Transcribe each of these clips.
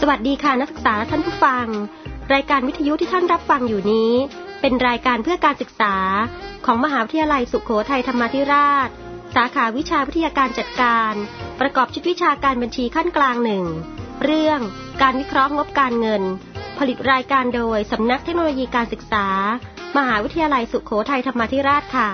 วัสดีค่ะนักศึกษาและท่านผู้ฟังรายการวิทยุที่ท่านรับฟังอยู่นี้เป็นรายการเพื่อการศึกษาของมหาวิทยาลัยสุโขทัยธรรมาธิราชสาขาวิชาวิทยาการจัดการประกอบชุดวิชาการบัญชีขั้นกลาง1เรื่องการวิเคราะห์งบการเงินผลิตรายการโดยสำนักเทคโนโลยีการศึกษามหาวิทยาลัยสุโขทัยธรรมาธิราชค่ะ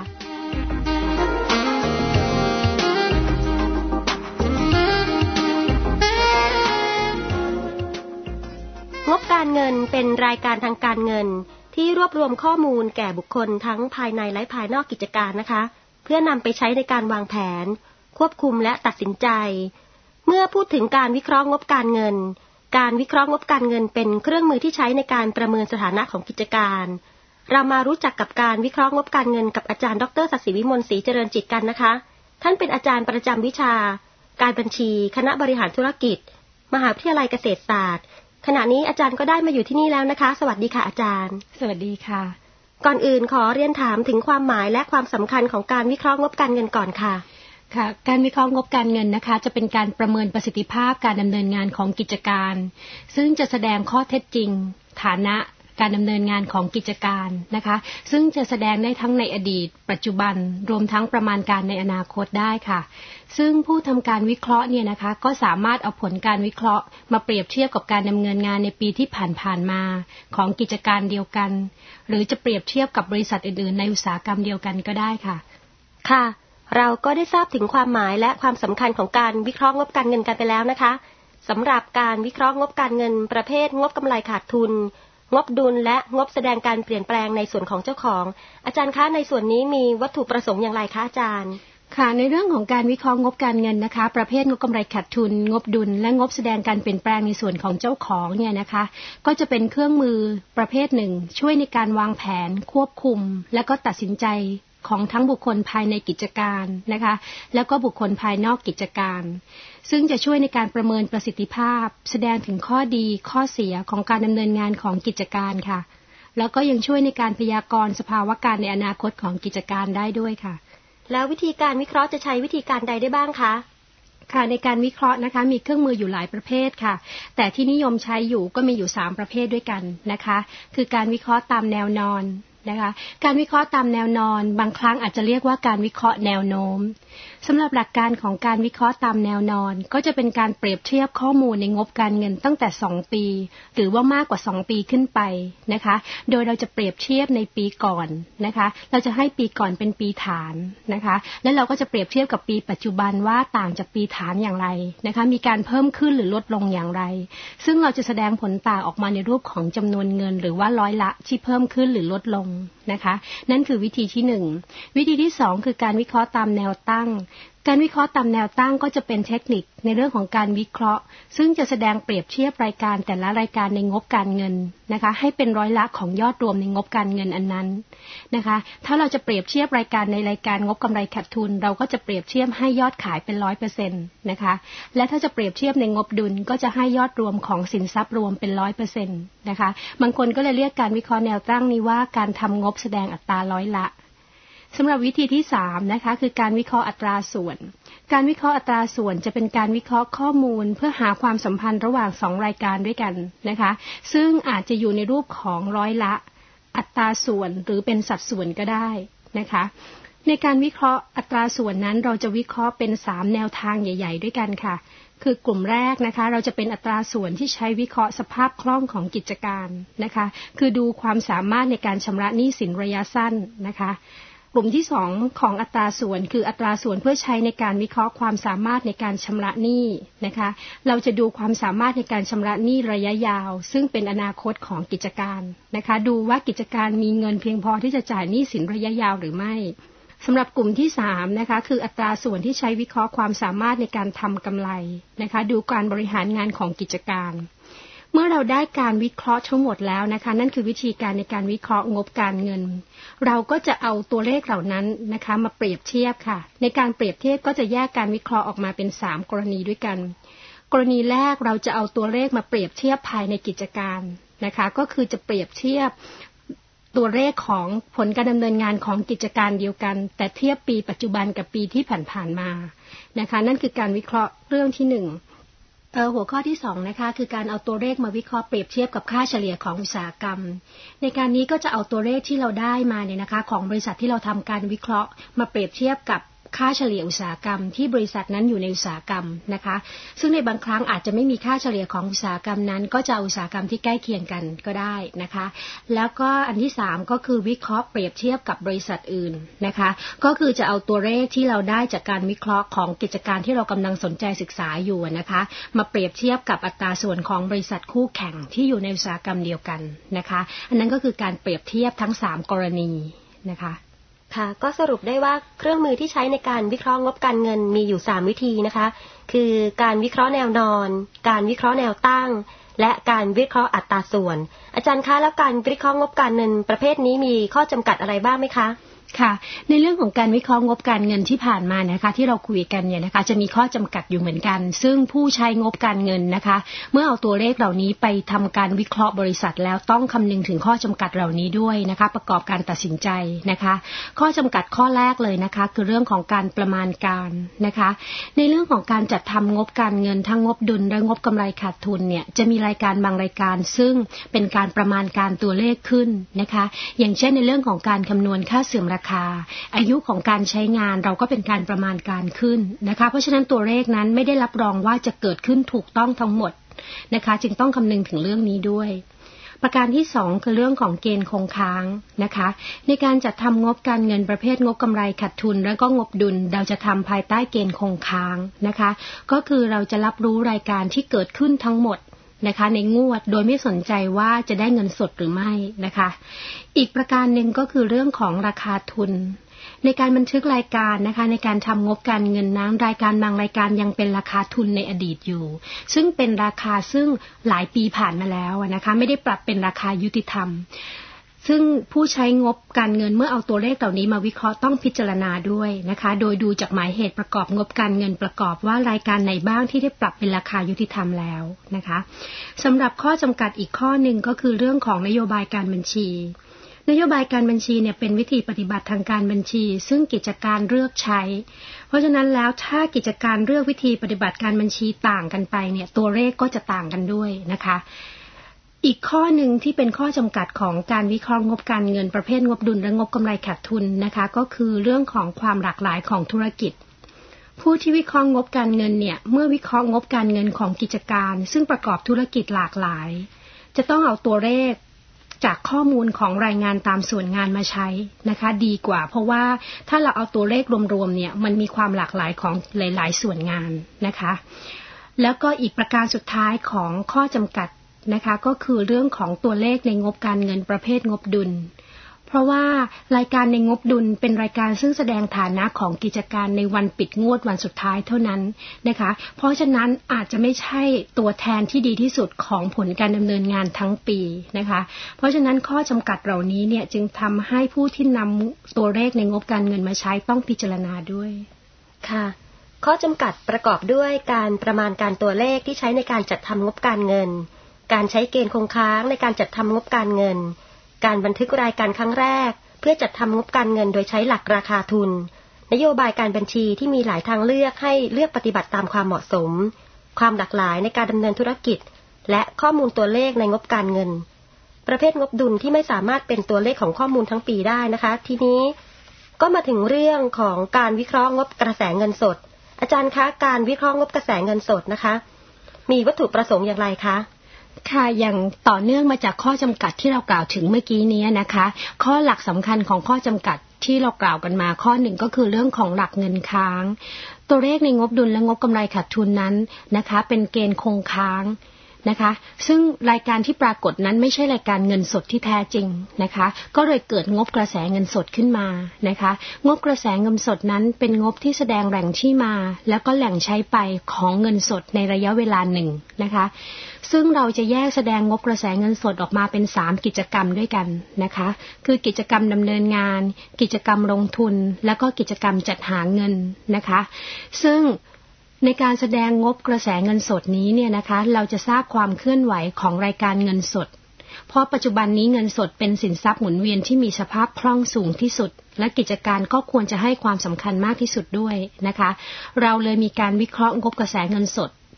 งบการเงินเป็นรายการทางการเงินที่รวบรวมข้อมูลแก่บุคคลทั้งภายในและภายนอกกิจการนะคะเพื่อนำไปใช้ในการวางแผนควบคุมและตัดสินใจเมื่อพูดถึงการวิเคราะห์งบการเงินการวิเคราะห์งบการเงินเป็นเครื่องมือที่ใช้ในการประเมินสถานะของกิจการเรามารู้จักกับการวิเคราะห์งบการเงินกับอาจารย์ดร.ศักดิ์ศรีวิมลศรีเจริญจิตกันนะคะท่านเป็นอาจารย์ประจำวิชาการบัญชีคณะบริหารธุรกิจมหาวิทยาลัยเกษตรศาสตร์ขณะนี้อาจารย์ก็ได้มาอยู่ที่นี่แล้วนะคะสวัสดีค่ะอาจารย์สวัสดีค่ะก่อนอื่นขอเรียนถามถึงความหมายและความสำคัญของการวิเคราะห์งบการเงินก่อนค่ะค่ะการวิเคราะห์งบการเงินนะคะจะเป็นการประเมินประสิทธิภาพการดำเนินงานของกิจการซึ่งจะแสดงข้อเท็จจริงฐานะการดำเนินงานของกิจการนะคะซึ่งจะแสดงได้ทั้งในอดีตปัจจุบันรวมทั้งประมาณการในอนาคตได้ค่ะซึ่งผู้ทำการวิเคราะห์เนี่ยนะคะก็สามารถเอาผลการวิเคราะห์มาเปรียบเทียบกับการดำเนินงานในปีที่ผ่านมาของกิจการเดียวกันหรือจะเปรียบเทียบกับบริษัทอื่นๆในอุตสาหกรรมเดียวกันก็ได้ค่ะค่ะเราก็ได้ทราบถึงความหมายและความสำคัญของการวิเคราะห์งบการเงินกันไปแล้วนะคะสำหรับการวิเคราะห์งบการเงินประเภทงบกำไรขาดทุนงบดุลและงบแสดงการเปลี่ยนแปลงในส่วนของเจ้าของอาจารย์คะในส่วนนี้มีวัตถุประสงค์อย่างไรคะอาจารย์ค่ะในเรื่องของการวิเคราะห์งบการเงินนะคะประเภทงบกำไรขาดทุนงบดุลและงบแสดงการเปลี่ยนแปลงในส่วนของเจ้าของเนี่ยนะคะก็จะเป็นเครื่องมือประเภทหนึ่งช่วยในการวางแผนควบคุมและก็ตัดสินใจของทั้งบุคคลภายในกิจการนะคะแล้วก็บุคคลภายนอกกิจการซึ่งจะช่วยในการประเมินประสิทธิภาพแสดงถึงข้อดีข้อเสียของการดำเนินงานของกิจการค่ะแล้วก็ยังช่วยในการพยากรณ์สภาวะการในอนาคตของกิจการได้ด้วยค่ะแล้ววิธีการวิเคราะห์จะใช้วิธีการใดได้บ้างคะค่ะในการวิเคราะห์นะคะมีเครื่องมืออยู่หลายประเภทค่ะแต่ที่นิยมใช้อยู่ก็มีอยู่3ประเภทด้วยกันนะคะคือการวิเคราะห์ตามแนวนอนนะคะการวิเคราะห์ตามแนวนอนบางครั้งอาจจะเรียกว่าการวิเคราะห์แนวโน้มสำหรับหลักการของการวิเคราะห์ตามแนวนอนก็จะเป็นการเปรียบเทียบข้อมูลในงบการเงินตั้งแต่2ปีหรือว่ามากกว่า2ปีขึ้นไปนะคะโดยเราจะเปรียบเทียบในปีก่อนนะคะเราจะให้ปีก่อนเป็นปีฐานนะคะแล้วเราก็จะเปรียบเทียบกับปีปัจจุบันว่าต่างจากปีฐานอย่างไรนะคะมีการเพิ่มขึ้นหรือลดลงอย่างไรซึ่งเราจะแสดงผลต่างออกมาในรูปของจำนวนเงินหรือว่าร้อยละที่เพิ่มขึ้นหรือลดลงนะคะนั่นคือวิธีที่1วิธีที่2คือการวิเคราะห์ตามแนวตั้งการวิเคราะห์ตามแนวตั้งก็จะเป็นเทคนิคในเรื่องของการวิเคราะห์ซึ่งจะแสดงเปรียบเทียบรายการแต่ละรายการในงบการเงินนะคะให้เป็นร้อยละของยอดรวมในงบการเงินอันนั้นนะคะถ้าเราจะเปรียบเทียบรายการในรายการงบกำไรขาดทุนเราก็จะเปรียบเทียบให้ยอดขายเป็น 100% นะคะและถ้าจะเปรียบเทียบในงบดุลก็จะให้ยอดรวมของสินทรัพย์รวมเป็น 100% นะคะบางคนก็เลยเรียกการวิเคราะห์แนวตั้งนี้ว่าการทำงบแสดงอัตราร้อยละสำหรับวิธีที่3นะคะคือการวิเคราะห์อัตราส่วนการวิเคราะห์อัตราส่วนจะเป็นการวิเคราะห์ข้อมูลเพื่อหาความสัมพันธ์ระหว่าง2รายการด้วยกันนะคะซึ่งอาจจะอยู่ในรูปของร้อยละอัตราส่วนหรือเป็นสัดส่วนก็ได้นะคะในการวิเคราะห์อัตราส่วนนั้นเราจะวิเคราะห์เป็น3แนวทางใหญ่ๆด้วยกันค่ะคือกลุ่มแรกนะคะเราจะเป็นอัตราส่วนที่ใช้วิเคราะห์สภาพคล่องของกิจการนะคะคือดูความสามารถในการชำระหนี้สินระยะสั้นนะคะกลุ่มที่2ของอัตราส่วนคืออัตราส่วนเพื่อใช้ในการวิเคราะห์ความสามารถในการชำระหนี้นะคะเราจะดูความสามารถในการชำระหนี้ระยะยาวซึ่งเป็นอนาคตของกิจการนะคะดูว่ากิจการมีเงินเพียงพอที่จะจ่ายหนี้สินระยะยาวหรือไม่สำหรับกลุ่มที่3นะคะคืออัตราส่วนที่ใช้วิเคราะห์ความสามารถในการทำกำไรนะคะดูการบริหารงานของกิจการเมื่อเราได้การวิเคราะห์ทั้งหมดแล้วนะคะนั่นคือวิธีการในการวิเคราะห์งบการเงินเราก็จะเอาตัวเลขเหล่านั้นนะคะมาเปรียบเทียบค่ะในการเปรียบเทียบก็จะแยกการวิเคราะห์ออกมาเป็น3กรณีด้วยกันกรณีแรกเราจะเอาตัวเลขมาเปรียบเทียบภายในกิจการนะคะก็คือจะเปรียบเทียบตัวเลขของผลการดำเนินงานของกิจการเดียวกันแต่เทียบปีปัจจุบันกับปีที่ผ่านๆมานะคะนั่นคือการวิเคราะห์เรื่องที่1 หัวข้อที่2นะคะคือการเอาตัวเลขมาวิเคราะห์เปรียบเทียบกับค่าเฉลี่ยของอุตสาหกรรมในการนี้ก็จะเอาตัวเลขที่เราได้มาเนี่ยนะคะของบริษัทที่เราทำการวิเคราะห์มาเปรียบเทียบกับค่าเฉลี่ยอุตสาหกรรมที่บริษัทนั้นอยู่ในอุตสาหกรรมนะคะซึ่งในบางครั้งอาจจะไม่มีค่าเฉลี่ยของอุตสาหกรรมนั้นก็จะเอาอุตสาหกรรมที่ใกล้เคียงกันก็ได้นะคะแล้วก็อันที่3ก็คือวิเคราะห์เปรียบเทียบกับบริษัทอื่นนะคะก็คือจะเอาตัวเลขที่เราได้จากการวิเคราะห์ของกิจการที่เรากำลังสนใจศึกษาอยู่นะคะมาเปรียบเทียบกับอัตราส่วนของบริษัทคู่แข่งที่อยู่ในอุตสาหกรรมเดียวกันนะคะอันนั้นก็คือการเปรียบเทียบทั้ง3กรณีนะคะค่ะก็สรุปได้ว่าเครื่องมือที่ใช้ในการวิเคราะห์งบการเงินมีอยู่3วิธีนะคะคือการวิเคราะห์แนวนอนการวิเคราะห์แนวตั้งและการวิเคราะห์อัตราส่วนอาจารย์คะแล้วการวิเคราะห์งบการเงินประเภทนี้มีข้อจำกัดอะไรบ้างไหมคะค่ะในเรื่องของการวิเคราะห์งบการเงินที่ผ่านมานะคะที่เราคุยกันเนี่ยนะคะจะมีข้อจำกัดอยู่เหมือนกันซึ่งผู้ใช้งบการเงินนะคะเมื่อเอาตัวเลขเหล่านี้ไปทำการวิเคราะห์บริษัทแล้วต้องคำนึงถึงข้อจำกัดเหล่านี้ด้วยนะคะประกอบการตัดสินใจนะคะข้อจำกัดข้อแรกเลยนะคะคือเรื่องของการประมาณการนะคะในเรื่องของการจัดทำงบการเงินทั้งงบดุลและงบกำไรขาดทุนเนี่ยจะมีรายการบางรายการซึ่งเป็นการประมาณการตัวเลขขึ้นนะคะอย่างเช่นในเรื่องของการคำนวณค่าเสื่อมราคาอายุของการใช้งานเราก็เป็นการประมาณการขึ้นนะคะเพราะฉะนั้นตัวเลขนั้นไม่ได้รับรองว่าจะเกิดขึ้นถูกต้องทั้งหมดนะคะจึงต้องคำนึงถึงเรื่องนี้ด้วยประการที่2คือเรื่องของเกณฑ์คงค้างนะคะในการจัดทำงบการเงินประเภทงบกำไรขาดทุนและก็งบดุลเราจะทำภายใต้เกณฑ์คงค้างนะคะก็คือเราจะรับรู้รายการที่เกิดขึ้นทั้งหมดนะคะในงวดโดยไม่สนใจว่าจะได้เงินสดหรือไม่นะคะอีกประการหนึ่งก็คือเรื่องของราคาทุนในการบันทึกรายการนะคะในการทำงบการเงินนั้นรายการบางรายการยังเป็นราคาทุนในอดีตอยู่ซึ่งเป็นราคาซึ่งหลายปีผ่านมาแล้วนะคะไม่ได้ปรับเป็นราคายุติธรรมซึ่งผู้ใช้งบการเงินเมื่อเอาตัวเลขเหล่านี้มาวิเคราะห์ต้องพิจารณาด้วยนะคะโดยดูจากหมายเหตุประกอบงบการเงินประกอบว่ารายการไหนบ้างที่ได้ปรับเป็นราคายุติธรรมแล้วนะคะสำหรับข้อจำกัดอีกข้อหนึ่งก็คือเรื่องของนโยบายการบัญชีนโยบายการบัญชีเนี่ยเป็นวิธีปฏิบัติทางการบัญชีซึ่งกิจการเลือกใช้เพราะฉะนั้นแล้วถ้ากิจการเลือกวิธีปฏิบัติการบัญชีต่างกันไปเนี่ยตัวเลขก็จะต่างกันด้วยนะคะอีกข้อหนึ่งที่เป็นข้อจำกัดของการวิเคราะห์งบการเงินประเภทงบดุลและงบกำไรขาดทุนนะคะก็คือเรื่องของความหลากหลายของธุรกิจผู้ที่วิเคราะห์งบการเงินเนี่ยเมื่อวิเคราะห์งบการเงินของกิจการซึ่งประกอบธุรกิจหลากหลายจะต้องเอาตัวเลขจากข้อมูลของรายงานตามส่วนงานมาใช้นะคะดีกว่าเพราะว่าถ้าเราเอาตัวเลขรวมๆเนี่ยมันมีความหลากหลายของหลายๆส่วนงานนะคะแล้วก็อีกประการสุดท้ายของข้อจำกัดนะคะก็คือเรื่องของตัวเลขในงบการเงินประเภทงบดุลเพราะว่ารายการในงบดุลเป็นรายการซึ่งแสดงฐานะของกิจการในวันปิดงวดวันสุดท้ายเท่านั้นนะคะเพราะฉะนั้นอาจจะไม่ใช่ตัวแทนที่ดีที่สุดของผลการดำเนินงานทั้งปีนะคะเพราะฉะนั้นข้อจำกัดเหล่านี้เนี่ยจึงทำให้ผู้ที่นำตัวเลขในงบการเงินมาใช้ต้องพิจารณาด้วยค่ะข้อจำกัดประกอบด้วยการประมาณการตัวเลขที่ใช้ในการจัดทำงบการเงินการใช้เกณฑ์คงค้างในการจัดทำงบการเงินการบันทึกรายการครั้งแรกเพื่อจัดทำงบการเงินโดยใช้หลักราคาทุนนโยบายการบัญชีที่มีหลายทางเลือกให้เลือกปฏิบัติตามความเหมาะสมความหลากหลายในการดำเนินธุรกิจและข้อมูลตัวเลขในงบการเงินประเภทงบดุลที่ไม่สามารถเป็นตัวเลขของข้อมูลทั้งปีได้นะคะทีนี้ก็มาถึงเรื่องของการวิเคราะห์งบกระแสเงินสดอาจารย์คะการวิเคราะห์งบกระแสเงินสดนะคะมีวัตถุประสงค์อย่างไรคะค่ะอย่างต่อเนื่องมาจากข้อจำกัดที่เรากล่าวถึงเมื่อกี้นี้นะคะข้อหลักสำคัญของข้อจำกัดที่เรากล่าวกันมาข้อหนึ่งก็คือเรื่องของหลักเงินค้างตัวเลขในงบดุลและงบกำไรขาดทุนนั้นนะคะเป็นเกณฑ์คงค้างนะคะซึ่งรายการที่ปรากฏนั้นไม่ใช่รายการเงินสดที่แท้จริงนะคะก็เลยเกิดงบกระแสเงินสดขึ้นมานะคะงบกระแสเงินสดนั้นเป็นงบที่แสดงแหล่งที่มาแล้วก็แหล่งใช้ไปของเงินสดในระยะเวลาหนึ่งนะคะซึ่งเราจะแยกแสดงงบกระแสเงินสดออกมาเป็น3กิจกรรมด้วยกันนะคะคือกิจกรรมดำเนินงานกิจกรรมลงทุนแล้วก็กิจกรรมจัดหาเงินนะคะซึ่งในการแสดงงบกระแสเงินสดนี้เนี่ยนะคะเราจะทราบความเคลื่อนไหวของรายการเงินสดเพราะปัจจุบันนี้เงินสดเป็นสินทรัพย์หมุนเวียนที่มีสภาพคล่องสูงที่สุดและกิจการก็ควรจะให้ความสำคัญมากที่สุดด้วยนะคะเราเลยมีการวิเคราะห์งบกระแสเงินสด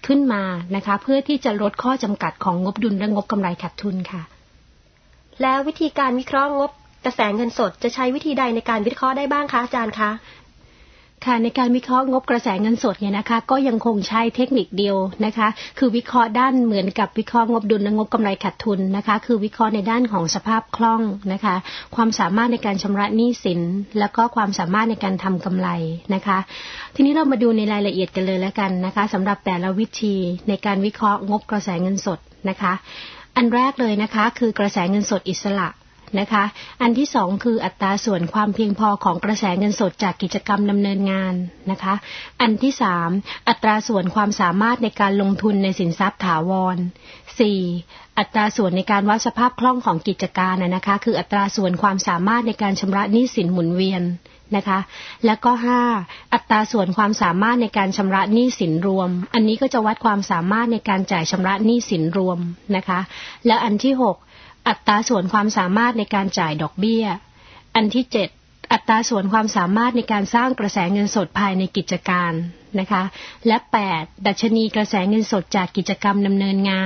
ขึ้นมานะคะเพื่อที่จะลดข้อจำกัดของงบดุลและงบกำไรขาดทุนค่ะแล้ววิธีการวิเคราะห์งบกระแสเงินสดจะใช้วิธีใดในการวิเคราะห์ได้บ้างคะอาจารย์คะค่ะในการวิเคราะห์งบกระแสเงินสดเนี่ยนะคะก็ยังคงใช้เทคนิคเดียวนะคะคือวิเคราะห์ด้านเหมือนกับวิเคราะห์งบดุลและงบกำไรขาดทุนนะคะคือวิเคราะห์ในด้านของสภาพคล่องนะคะความสามารถในการชำระหนี้สินแล้วก็ความสามารถในการทำกำไรนะคะทีนี้เรามาดูในรายละเอียดกันเลยแล้วกันนะคะสำหรับแต่ละวิธีในการวิเคราะห์งบกระแสเงินสดนะคะอันแรกเลยนะคะคือกระแสเงินสดอิสระนะคะอันที่สองคืออัตราส่วนความเพียงพอของกระแสเงินสดจากกิจกรรมดำเนินงานนะคะอันที่สามอัตราส่วนความสามารถในการลงทุนในสินทรัพย์ถาวร 4. อัตราส่วนในการวัดสภาพคล่องของกิจการนะคะคืออัตราส่วนความสามารถในการชำระหนี้สินหมุนเวียนนะคะแล้วก็ 5. อัตราส่วนความสามารถในการชำระหนี้สินรวมอันนี้ก็จะวัดความสามารถในการจ่ายชำระหนี้สินรวมนะคะและอันที่ 6อัตราส่วนความสามารถในการจ่ายดอกเบี้ยอันที่ 7อัตราส่วนความสามารถในการสร้างกระแสเงินสดภายในกิจการนะคะและ 8ดัชนีกระแสเงินสดจากกิจกรรมดำเนินงาน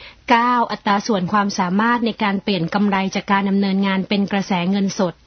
9อัตราส่วนความสามารถในการเปลี่ยนกำไรจากการดำเนินงานเป็นกระแสเงินสด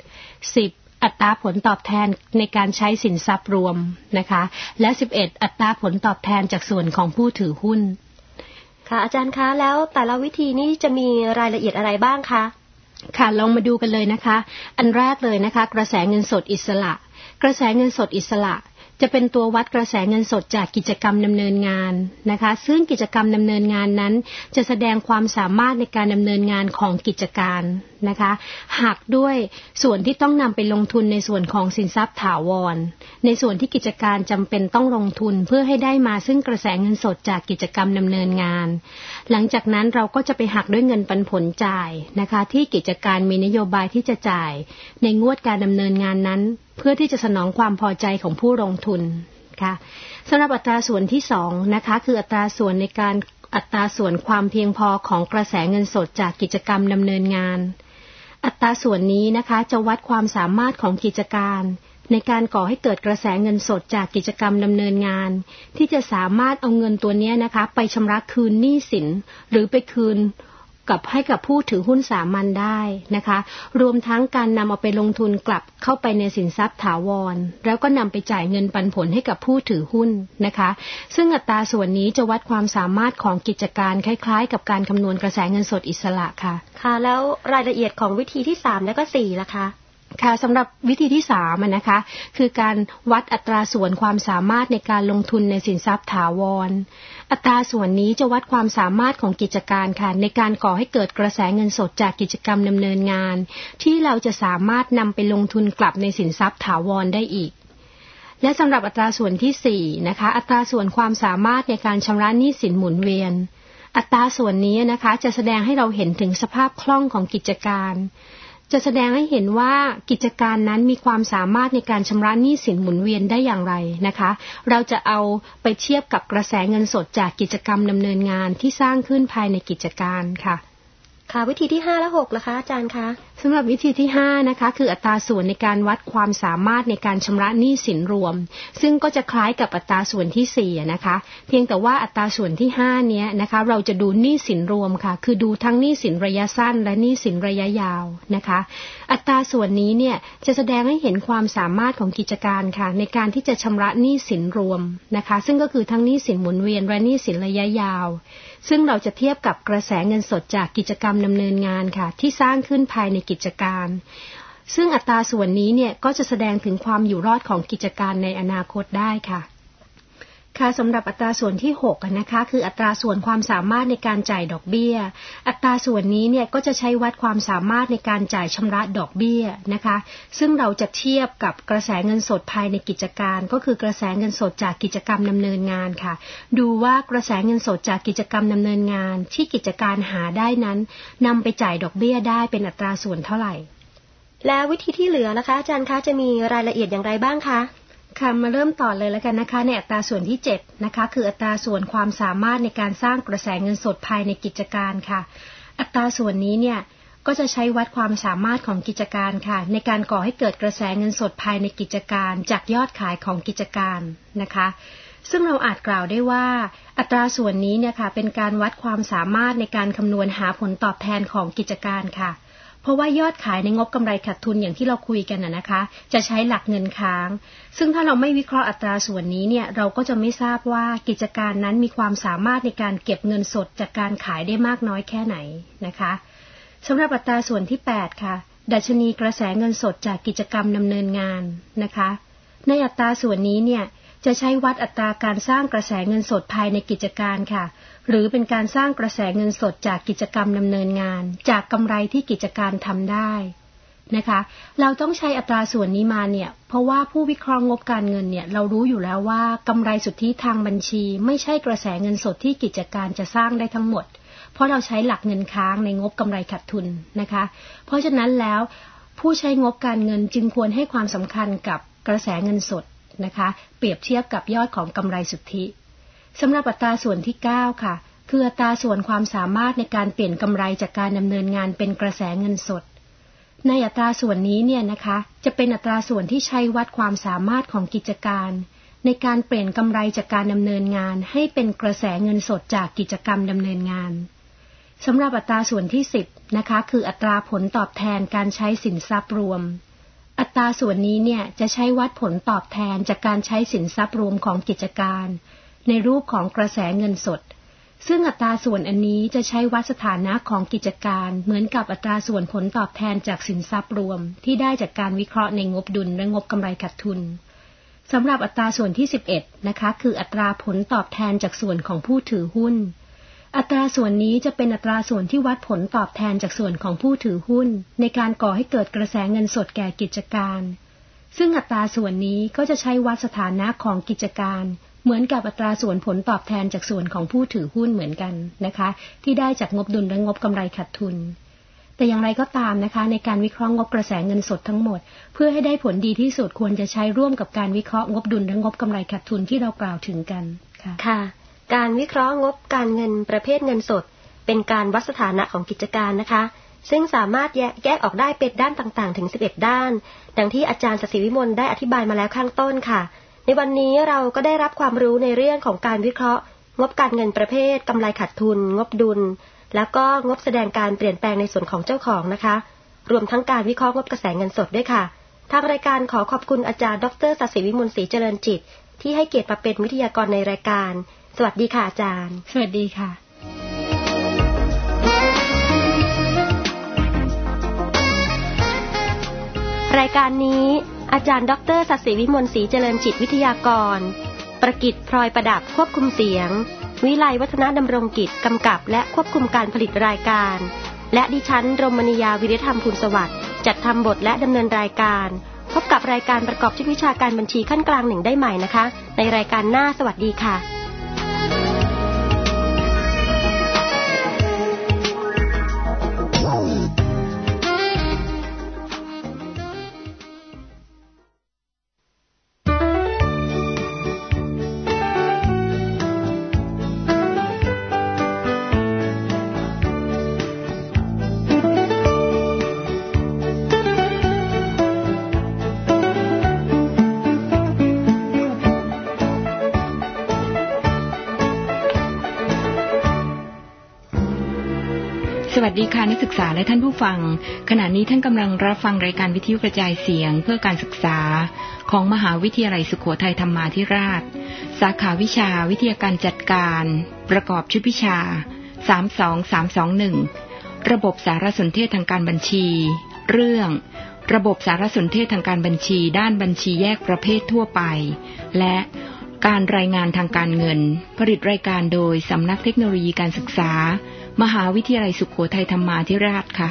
10อัตราผลตอบแทนในการใช้สินทรัพย์รวมนะคะและ 11อัตราผลตอบแทนจากส่วนของผู้ถือหุ้นค่ะอาจารย์คะแล้วแต่ละวิธีนี้จะมีรายละเอียดอะไรบ้างคะค่ะลองมาดูกันเลยนะคะอันแรกเลยนะคะกระแสเงินสดอิสระกระแสเงินสดอิสระจะเป็นตัววัดกระแสเงินสดจากกิจกรรมดำเนินงานนะคะซึ่งกิจกรรมดำเนินงานนั้นจะแสดงความสามารถในการดำเนินงานของกิจการนะคะหักด้วยส่วนที่ต้องนำไปลงทุนในส่วนของสินทรัพย์ถาวรในส่วนที่กิจการจำเป็นต้องลงทุนเพื่อให้ได้มาซึ่งกระแสเงินสดจากกิจกรรมดำเนินงานหลังจากนั้นเราก็จะไปหักด้วยเงินปันผลจ่ายนะคะที่กิจการมีนโยบายที่จะจ่ายในงวดการดำเนินงานนั้นเพื่อที่จะสนองความพอใจของผู้ลงทุนค่ะสำหรับอัตราส่วนที่2นะคะคืออัตราส่วนในการอัตราส่วนความเพียงพอของกระแสเงินสดจากกิจกรรมดำเนินงานอัตราส่วนนี้นะคะจะวัดความสามารถของกิจการในการก่อให้เกิดกระแสเงินสดจากกิจกรรมดำเนินงานที่จะสามารถเอาเงินตัวนี้นะคะไปชำระคืนหนี้สินหรือไปคืนให้กับผู้ถือหุ้นสามัญได้นะคะรวมทั้งการนำเอาไปลงทุนกลับเข้าไปในสินทรัพย์ถาวรแล้วก็นำไปจ่ายเงินปันผลให้กับผู้ถือหุ้นนะคะซึ่งอัตราส่วนนี้จะวัดความสามารถของกิจการคล้ายๆกับการคำนวณกระแสเงินสดอิสระค่ะค่ะแล้วรายละเอียดของวิธีที่3และก็4ล่ะคะค่ะสำหรับวิธีที่3นะคะคือการวัดอัตราส่วนความสามารถในการลงทุนในสินทรัพย์ถาวรอัตราส่วนนี้จะวัดความสามารถของกิจการค่ะในการก่อให้เกิดกระแสเงินสดจากกิจกรรมดำเนินงานที่เราจะสามารถนำไปลงทุนกลับในสินทรัพย์ถาวรได้อีกและสำหรับอัตราส่วนที่4นะคะอัตราส่วนความสามารถในการชำระหนี้สินหมุนเวียนอัตราส่วนนี้นะคะจะแสดงให้เราเห็นถึงสภาพคล่องของกิจการจะแสดงให้เห็นว่ากิจการนั้นมีความสามารถในการชำระหนี้สินหมุนเวียนได้อย่างไรนะคะเราจะเอาไปเทียบกับกระแสเงินสดจากกิจกรรมดำเนินงานที่สร้างขึ้นภายในกิจการค่ะค่ะวิธีที่5และ6ล่ะคะอาจารย์คะสำหรับวิธีที่5นะคะคืออัตราส่วนในการวัดความสามารถในการชำระหนี้สินรวมซึ่งก็จะคล้ายกับอัตราส่วนที่4นะคะเพียงแต่ว่าอัตราส่วนที่5เนี้ยนะคะเราจะดูหนี้สินรวมค่ะคือดูทั้งหนี้สินระยะสั้นและหนี้สินระยะยาวนะคะอัตราส่วนนี้เนี่ยจะแสดงให้เห็นความสามารถของกิจการค่ะในการที่จะชำระหนี้สินรวมนะคะซึ่งก็คือทั้งหนี้สินหมุนเวียนและหนี้สินระยะยาวซึ่งเราจะเทียบกับกระแสเงินสดจากกิจกรรมดำเนินงานค่ะที่สร้างขึ้นภายในกิจการซึ่งอัตราส่วนนี้เนี่ยก็จะแสดงถึงความอยู่รอดของกิจการในอนาคตได้ค่ะค่ะสำหรับอัตราส่วนที่6นะคะคืออัตราส่วนความสามารถในการจ่ายดอกเบี้ยอัตราส่วนนี้เนี่ยก็จะใช้วัดความสามารถในการจ่ายชำระดอกเบี้ยนะคะซึ่งเราจะเทียบกับกระแสเงินสดภายในกิจการก็คือกระแสเงินสดจากกิจกรรมดำเนินงานค่ะดูว่ากระแสเงินสดจากกิจกรรมดำเนินงานที่กิจการหาได้นั้นนำไปจ่ายดอกเบี้ยได้เป็นอัตราส่วนเท่าไหร่แล้ววิธีที่เหลือนะคะอาจารย์คะจะมีรายละเอียดอย่างไรบ้างคะค่ะมาเริ่มต่อเลยแล้วกันนะคะในอัตราส่วนที่7นะคะคืออัตราส่วนความสามารถในการสร้างกระแสเงินสดภายในกิจการค่ะอัตราส่วนนี้เนี่ยก็จะใช้วัดความสามารถของกิจการค่ะในการก่อให้เกิดกระแสเงินสดภายในกิจการจากยอดขายของกิจการนะคะซึ่งเราอาจกล่าวได้ว่าอัตราส่วนนี้เนี่ยค่ะเป็นการวัดความสามารถในการคำนวณหาผลตอบแทนของกิจการค่ะเพราะว่ายอดขายในงบกำไรขาดทุนอย่างที่เราคุยกันนะคะจะใช้หลักเงินค้างซึ่งถ้าเราไม่วิเคราะห์อัตราส่วนนี้เนี่ยเราก็จะไม่ทราบว่ากิจการนั้นมีความสามารถในการเก็บเงินสดจากการขายได้มากน้อยแค่ไหนนะคะสำหรับอัตราส่วนที่8ค่ะดัชนีกระแสเงินสดจากกิจกรรมดำเนินงานนะคะในอัตราส่วนนี้เนี่ยจะใช้วัดอัตราการสร้างกระแสเงินสดภายในกิจการค่ะหรือเป็นการสร้างกระแสเงินสดจากกิจกรรมดำเนินงานจากกำไรที่กิจการทำได้นะคะเราต้องใช้อัตราส่วนนี้มาเนี่ยเพราะว่าผู้วิเคราะห์งบการเงินเนี่ยเรารู้อยู่แล้วว่ากำไรสุทธิทางบัญชีไม่ใช่กระแสเงินสดที่กิจการจะสร้างได้ทั้งหมดเพราะเราใช้หลักเงินค้างในงบกำไรขาดทุนนะคะเพราะฉะนั้นแล้วผู้ใช้งบการเงินจึงควรให้ความสำคัญกับกระแสเงินสดนะคะเปรียบเทียบกับยอดของกำไรสุทธิสำหรับอัตราส่วนที่9ค่ะคืออัตราส่วนความสามารถในการเปลี่ยนกำไรจากการดำเนินงานเป็นกระแสเงินสดในอัตราส่วนนี้เนี่ยนะคะจะเป็นอัตราส่วนที่ใช้วัดความสามารถของกิจการในการเปลี่ยนกำไรจากการดำเนินงานให้เป็นกระแสเงินสดจากกิจกรรมดำเนินงานสำหรับอัตราส่วนที่10นะคะคืออัตราผลตอบแทนการใช้สินทรัพย์รวมอัตราส่วนนี้เนี่ยจะใช้วัดผลตอบแทนจากการใช้สินทรัพย์รวมของกิจการในรูปของกระแสเงินสดซึ่งอัตราส่วนอันนี้จะใช้วัดสถานะของกิจการเหมือนกับอัตราส่วนผลตอบแทนจากสินทรัพย์รวมที่ได้จากการวิเคราะห์ในงบดุลและงบกำไรขาดทุนสำหรับอัตราส่วนที่11นะคะคืออัตราผลตอบแทนจากส่วนของผู้ถือหุ้นอัตราส่วนนี้จะเป็นอัตราส่วนที่วัดผลตอบแทนจากส่วนของผู้ถือหุ้นในการก่อให้เกิดกระแสเงินสดแก่กิจการซึ่งอัตราส่วนนี้ก็จะใช้วัดสถานะของกิจการเหมือนกับอัตราส่วนผลตอบแทนจากส่วนของผู้ถือหุ้นเหมือนกันนะคะที่ได้จากงบดุลและงบกำไรขาดทุนแต่อย่างไรก็ตามนะคะในการวิเคราะห์งบกระแสเงินสดทั้งหมดเพื่อให้ได้ผลดีที่สุดควรจะใช้ร่วมกับการวิเคราะห์งบดุลและงบกำไรขาดทุนที่เรากล่าวถึงกันค่ะการวิเคราะห์งบการเงินประเภทเงินสดเป็นการวัดสถานะของกิจการนะคะซึ่งสามารถแยกออกได้เป็นด้านต่างๆถึง11ด้านดังที่อาจารย์ศศิวิมลได้อธิบายมาแล้วข้างต้นค่ะในวันนี้เราก็ได้รับความรู้ในเรื่องของการวิเคราะห์งบการเงินประเภทกำไรขาดทุนงบดุลแล้วก็งบแสดงการเปลี่ยนแปลงในส่วนของเจ้าของนะคะรวมทั้งการวิเคราะห์งบกระแสเงินสดด้วยค่ะทางรายการขอขอบคุณอาจารย์ดร.ศศิวิมลศรีเจริญจิตที่ให้เกียรติมาเป็นวิทยากรในรายการสวัสดีค่ะอาจารย์สวัสดีค่ะรายการนี้อาจารย์ดร.ศศิวิมลศรีเจริญจิตวิทยากรประกิตพลอยประดับควบคุมเสียงวิไลวัฒนดำรงกิจกำกับและควบคุมการผลิตรายการและดิฉันรมณียาวิริธรรมภูลสวัสดิ์จัดทำบทและดำเนินรายการพบกับรายการประกอบชุดวิชาการบัญชีขั้นกลาง1ได้ใหม่นะคะในรายการหน้าสวัสดีค่ะสวัสดีค่ะนักศึกษาและท่านผู้ฟังขณะนี้ท่านกำลังรับฟังรายการวิทยุกระจายเสียงเพื่อการศึกษาของมหาวิทยาลัยสุโขทัยธรรมาธิราชสาขาวิชาวิทยาการจัดการประกอบชุดวิชา32321ระบบสารสนเทศทางการบัญชีเรื่องระบบสารสนเทศทางการบัญชีด้านบัญชีแยกประเภททั่วไปและการรายงานทางการเงินผลิตรายการโดยสำนักเทคโนโลยีการศึกษามหาวิทยาลัยสุโขทัยธรรมาธิราชค่ะ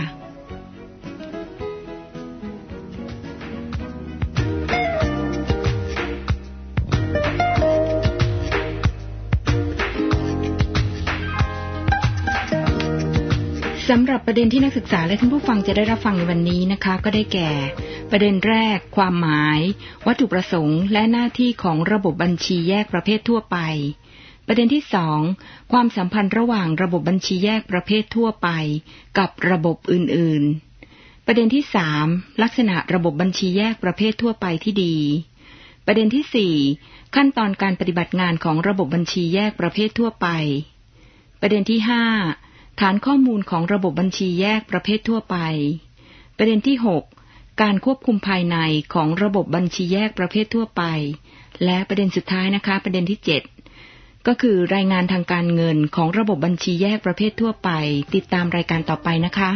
สำหรับประเด็นที่นักศึกษาและท่านผู้ฟังจะได้รับฟังในวันนี้นะคะก็ได้แก่ประเด็นแรกความหมายวัตถุประสงค์และหน้าที่ของระบบบัญชีแยกประเภททั่วไปประเด็นที่2ความสัมพันธ์ระหว่างระบบบัญชีแยกประเภททั่วไปกับระบบอื่นๆประเด็นที่3ลักษณะระบบบัญชีแยกประเภททั่วไปที่ดีประเด็นที่4ขั้นตอนการปฏิบัติงานของระบบบัญชีแยกประเภททั่วไปประเด็นที่5ฐานข้อมูลของระบบบัญชีแยกประเภททั่วไปประเด็นที่6การควบคุมภายในของระบบบัญชีแยกประเภททั่วไปและประเด็นสุดท้ายนะคะประเด็นที่7ก็คือรายงานทางการเงินของระบบบัญชีแยกประเภททั่วไปติดตามรายการต่อไปนะคะ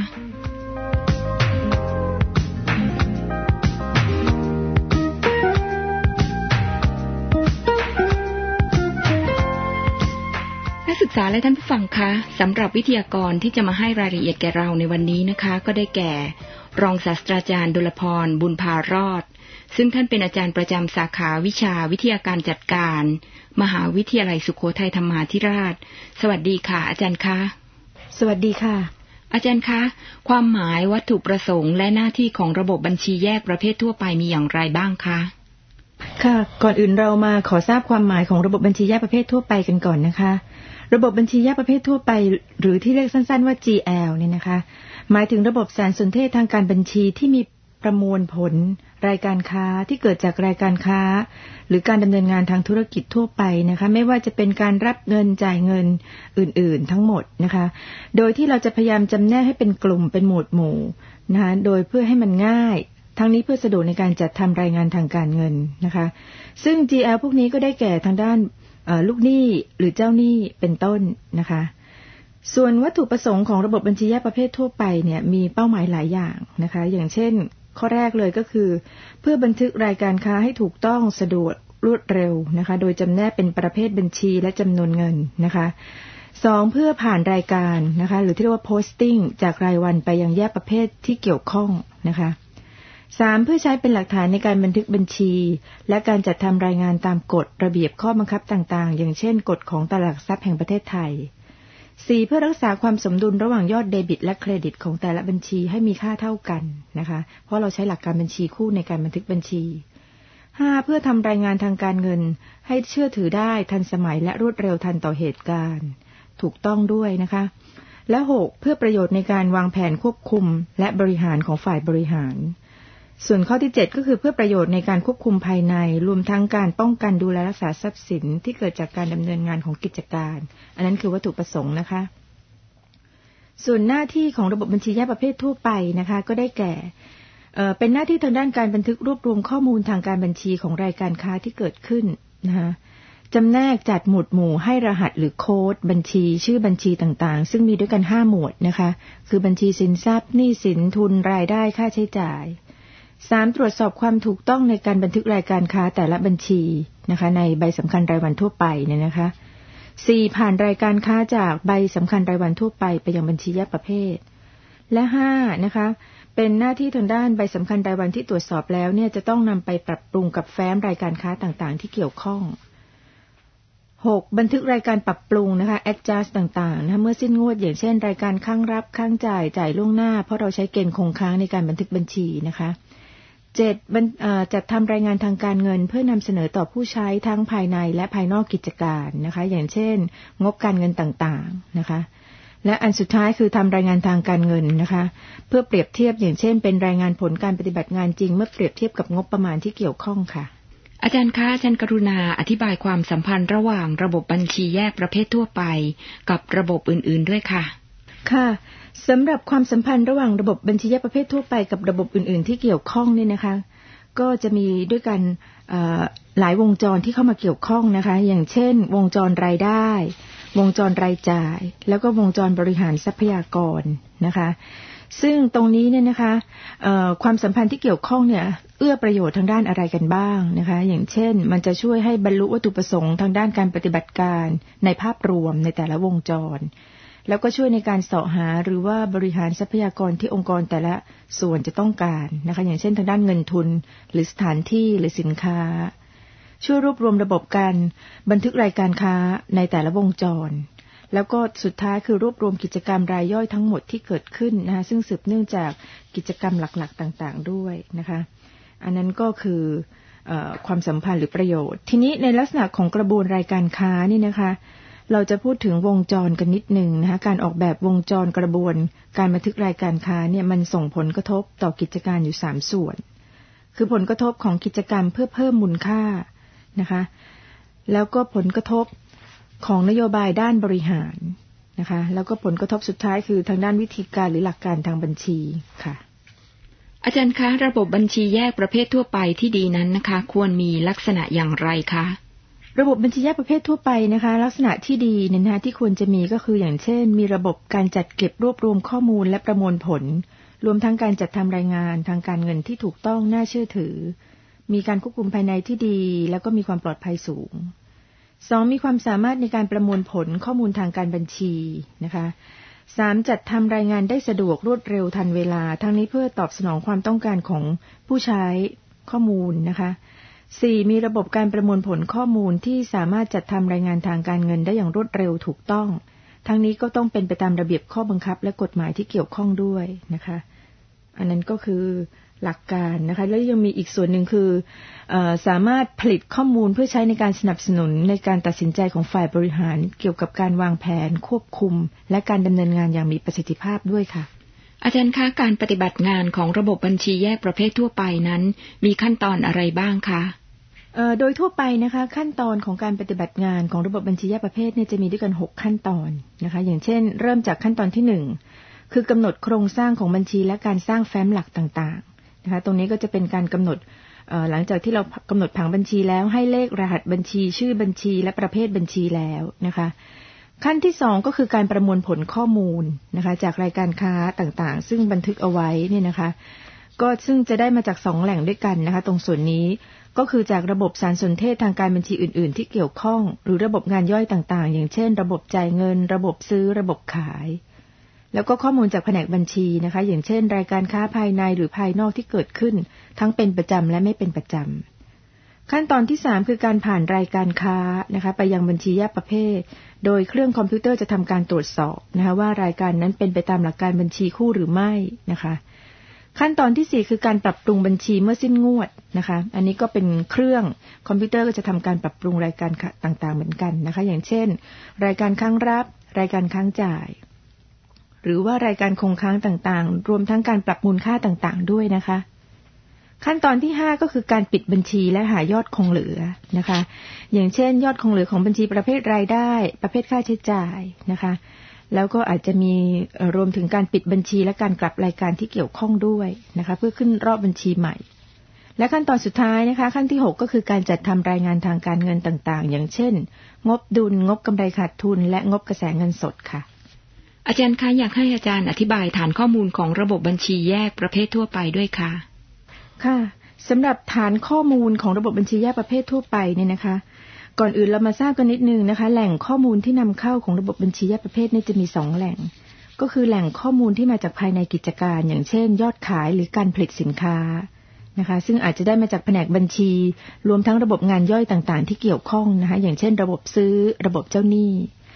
นักศึกษาและท่านผู้ฟังคะสำหรับวิทยากรที่จะมาให้รายละเอียดแก่เราในวันนี้นะคะก็ได้แก่รองศาสตราจารย์ดุลพรบุญพารอดซึ่งท่านเป็นอาจารย์ประจำสาขาวิชาวิทยาการจัดการมหาวิทยาลัยสุโขทัยธรรมาธิราชสวัสดีค่ะอาจารย์คะสวัสดีค่ะอาจารย์คะความหมายวัตถุประสงค์และหน้าที่ของระบบบัญชีแยกประเภททั่วไปมีอย่างไรบ้างคะค่ะก่อนอื่นเรามาขอทราบความหมายของระบบบัญชีแยกประเภททั่วไปกันก่อนนะคะระบบบัญชีแยกประเภททั่วไปหรือที่เรียกสั้นๆว่า GL เนี่ยนะคะหมายถึงระบบสารสนเทศทางการบัญชีที่มีประมวลผลรายการค้าที่เกิดจากรายการค้าหรือการดำเนินงานทางธุรกิจทั่วไปนะคะไม่ว่าจะเป็นการรับเงินจ่ายเงินอื่นๆทั้งหมดนะคะโดยที่เราจะพยายามจำแนกให้เป็นกลุ่มเป็นหมวดหมู่นะคะโดยเพื่อให้มันง่ายทั้งนี้เพื่อสะดวกในการจัดทำรายงานทางการเงินนะคะซึ่ง GL พวกนี้ก็ได้แก่ทางด้านลูกหนี้หรือเจ้าหนี้เป็นต้นนะคะส่วนวัตถุประสงค์ของระบบบัญชีแยกประเภททั่วไปเนี่ยมีเป้าหมายหลายอย่างนะคะอย่างเช่นข้อแรกเลยก็คือเพื่อบันทึกรายการค้าให้ถูกต้องสะดวกรวดเร็วนะคะโดยจำแนกเป็นประเภทบัญชีและจำนวนเงินนะคะ2เพื่อผ่านรายการนะคะหรือที่เรียกว่า posting จากรายวันไปยังแยกประเภทที่เกี่ยวข้องนะคะ3เพื่อใช้เป็นหลักฐานในการบันทึกบัญชีและการจัดทำรายงานตามกฎระเบียบข้อบังคับต่างๆอย่างเช่นกฎของตลาดหลักทรัพย์แห่งประเทศไทย4เพื่อรักษาความสมดุลระหว่างยอดเดบิตและเครดิตของแต่ละบัญชีให้มีค่าเท่ากันนะคะเพราะเราใช้หลักการบัญชีคู่ในการบันทึกบัญชี5เพื่อทำรายงานทางการเงินให้เชื่อถือได้ทันสมัยและรวดเร็วทันต่อเหตุการณ์ถูกต้องด้วยนะคะและ6เพื่อประโยชน์ในการวางแผนควบคุมและบริหารของฝ่ายบริหารส่วนข้อที่7ก็คือเพื่อประโยชน์ในการควบคุมภายในรวมทั้งการป้องกันดูแลรักษาทรัพย์สินที่เกิดจากการดำเนินงานของกิจการอันนั้นคือวัตถุประสงค์นะคะส่วนหน้าที่ของระบบบัญชีแยกประเภททั่วไปนะคะก็ได้แก่เป็นหน้าที่ทางด้านการบันทึกรวบรวมข้อมูลทางการบัญชีของรายการค้าที่เกิดขึ้นนะคะจำแนกจัดหมวดหมู่ให้รหัสหรือโค้ดบัญชีชื่อบัญชีต่างๆซึ่งมีด้วยกัน5หมวดนะคะคือบัญชีสินทรัพย์หนี้สินทุนรายได้ค่าใช้จ่าย3ตรวจสอบความถูกต้องในการบันทึกรายการค้าแต่ละบัญชีนะคะในใบสำคัญรายวันทั่วไปเนี่ยนะคะ4ผ่านรายการค้าจากใบสำคัญรายวันทั่วไปไปยังบัญชีแยกประเภทและ5นะคะเป็นหน้าที่ทางด้านใบสำคัญรายวันที่ตรวจสอบแล้วเนี่ยจะต้องนำไปปรับปรุงกับแฟ้มรายการค้าต่างๆที่เกี่ยวข้อง6บันทึกรายการปรับปรุงนะคะ adjust ต่างๆนะคะเมื่อสิ้นงวดอย่างเช่นรายการค้างรับค้างจ่ายล่วงหน้าเพราะเราใช้เกณฑ์คงค้างในการบันทึกบัญชีนะคะ7จัดทำรายงานทางการเงินเพื่อนำเสนอต่อผู้ใช้ทั้งภายในและภายนอกกิจการนะคะอย่างเช่นงบการเงินต่างๆนะคะและอันสุดท้ายคือทำรายงานทางการเงินนะคะเพื่อเปรียบเทียบอย่างเช่นเป็นรายงานผลการปฏิบัติงานจริงเมื่อเปรียบเทียบกับงบประมาณที่เกี่ยวข้องค่ะอาจารย์คะอาจารย์กรุณาอธิบายความสัมพันธ์ระหว่างระบบบัญชีแยกประเภททั่วไปกับระบบอื่นๆด้วยค่ะค่ะสำหรับความสัมพันธ์ระหว่างระบบบัญชีแยกประเภททั่วไปกับระบบอื่นๆที่เกี่ยวข้องนี่นะคะก็จะมีด้วยกันหลายวงจรที่เข้ามาเกี่ยวข้องนะคะอย่างเช่นวงจรรายได้วงจรรายจ่ายแล้วก็วงจรบริหารทรัพยากรนะคะซึ่งตรงนี้เนี่ยนะคะความสัมพันธ์ที่เกี่ยวข้องเนี่ยเอื้อประโยชน์ทางด้านอะไรกันบ้างนะคะอย่างเช่นมันจะช่วยให้บรรลุวัตถุประสงค์ทางด้านการปฏิบัติการในภาพรวมในแต่ละวงจรแล้วก็ช่วยในการเสาะหาหรือว่าบริหารทรัพยากรที่องค์กรแต่ละส่วนจะต้องการนะคะอย่างเช่นทางด้านเงินทุนหรือสถานที่หรือสินค้าช่วยรวบรวมระบบการบันทึกรายการค้าในแต่ละวงจรแล้วก็สุดท้ายคือรวบรวมกิจกรรมรายย่อยทั้งหมดที่เกิดขึ้นนะคะซึ่งสืบเนื่องจากกิจกรรมหลักๆต่างๆด้วยนะคะอันนั้นก็คือความสัมพันธ์หรือประโยชน์ทีนี้ในลักษณะของกระบวนรายการค้านี่นะคะเราจะพูดถึงวงจรกันนิดนึงนะคะการออกแบบวงจรกระบวนการบันทึกรายการค้าเนี่ยมันส่งผลกระทบต่อกิจการอยู่3ส่วนคือผลกระทบของกิจกรรมเพื่อเพิ่มมูลค่านะคะแล้วก็ผลกระทบของนโยบายด้านบริหารนะคะแล้วก็ผลกระทบสุดท้ายคือทางด้านวิธีการหรือหลักการทางบัญชีค่ะอาจารย์คะระบบบัญชีแยกประเภททั่วไปที่ดีนั้นนะคะควรมีลักษณะอย่างไรคะระบบบัญชีแยกประเภททั่วไปนะคะลักษณะที่ดีเนี่ยนะคะที่ควรจะมีก็คืออย่างเช่นมีระบบการจัดเก็บรวบรวมข้อมูลและประมวลผลรวมทั้งการจัดทำรายงานทางการเงินที่ถูกต้องน่าเชื่อถือมีการควบคุมภายในที่ดีแล้วก็มีความปลอดภัยสูง 2. มีความสามารถในการประมวลผลข้อมูลทางการบัญชีนะคะ 3. จัดทำรายงานได้สะดวกรวดเร็วทันเวลาทั้งนี้เพื่อตอบสนองความต้องการของผู้ใช้ข้อมูลนะคะ 4. มีระบบการประมวลผลข้อมูลที่สามารถจัดทำรายงานทางการเงินได้อย่างรวดเร็วถูกต้องทั้งนี้ก็ต้องเป็นไปตามระเบียบข้อบังคับและกฎหมายที่เกี่ยวข้องด้วยนะคะอันนั้นก็คือหลักการนะคะแล้วยังมีอีกส่วนหนึ่งคือสามารถผลิตข้อมูลเพื่อใช้ในการสนับสนุนในการตัดสินใจของฝ่ายบริหารเกี่ยวกับการวางแผนควบคุมและการดำเนินงานอย่างมีประสิทธิภาพด้วยค่ะอาจารย์คะการปฏิบัติงานของระบบบัญชีแยกประเภททั่วไปนั้นมีขั้นตอนอะไรบ้างคะโดยทั่วไปนะคะขั้นตอนของการปฏิบัติงานของระบบบัญชีแยกประเภทเนี่ยจะมีด้วยกัน6ขั้นตอนนะคะอย่างเช่นเริ่มจากขั้นตอนที่1คือกำหนดโครงสร้างของบัญชีและการสร้างแฟ้มหลักต่างๆนะคะตรงนี้ก็จะเป็นการกำหนดหลังจากที่เรากำหนดผังบัญชีแล้วให้เลขรหัสบัญชีชื่อบัญชีและประเภทบัญชีแล้วนะคะขั้นที่2ก็คือการประมวลผลข้อมูลนะคะจากรายการค้าต่างๆซึ่งบันทึกเอาไว้เนี่ยนะคะก็ซึ่งจะได้มาจาก2แหล่งด้วยกันนะคะตรงส่วนนี้ก็คือจากระบบสารสนเทศทางการบัญชีอื่นๆที่เกี่ยวข้องหรือระบบงานย่อยต่างๆอย่างเช่นระบบจ่ายเงินระบบซื้อระบบขายแล้วก็ข้อมูลจากแผนกบัญชีนะคะอย่างเช่นรายการค้าภายในหรือภายนอกที่เกิดขึ้นทั้งเป็นประจำและไม่เป็นประจำขั้นตอนที่3คือการผ่านรายการค้านะคะไปยังบัญชีแยกประเภทโดยเครื่องคอมพิวเตอร์จะทำการตรวจสอบนะคะว่ารายการนั้นเป็นไปตามหลักการบัญชีคู่หรือไม่นะคะขั้นตอนที่4คือการปรับปรุงบัญชีเมื่อสิ้นงวดนะคะอันนี้ก็เป็นเครื่องคอมพิวเตอร์ก็จะทำการปรับปรุงรายการต่างๆเหมือนกันนะคะอย่างเช่นรายการค้างรับรายการค้างจ่ายหรือว่ารายการคงค้างต่างๆรวมทั้งการปรับมูลค่าต่างๆด้วยนะคะขั้นตอนที่5ก็คือการปิดบัญชีและหายอดคงเหลือนะคะอย่างเช่นยอดคงเหลือของบัญชีประเภทรายได้ประเภทค่าใช้จ่ายนะคะแล้วก็อาจจะมีรวมถึงการปิดบัญชีและการกลับรายการที่เกี่ยวข้องด้วยนะคะเพื่อขึ้นรอบบัญชีใหม่และขั้นตอนสุดท้ายนะคะขั้นที่6ก็คือการจัดทำรายงานทางการเงินต่างๆอย่างเช่นงบดุลงบกำไรขาดทุนและงบกระแสเงินสดค่ะอาจารย์คะอยากให้อาจารย์อธิบายฐานข้อมูลของระบบบัญชีแยกประเภททั่วไปด้วยค่ะค่ะสำหรับฐานข้อมูลของระบบบัญชีแยกประเภททั่วไปเนี่ยนะคะก่อนอื่นเรามาทราบกันนิดนึงนะคะแหล่งข้อมูลที่นำเข้าของระบบบัญชีแยกประเภทเนี่ยจะมี2แหล่งก็คือแหล่งข้อมูลที่มาจากภายในกิจการอย่างเช่นยอดขายหรือการผลิตสินค้านะคะซึ่งอาจจะได้มาจากแผนกบัญชีรวมทั้งระบบงานย่อยต่างๆที่เกี่ยวข้องนะคะอย่างเช่นระบบซื้อระบบเจ้าหนี้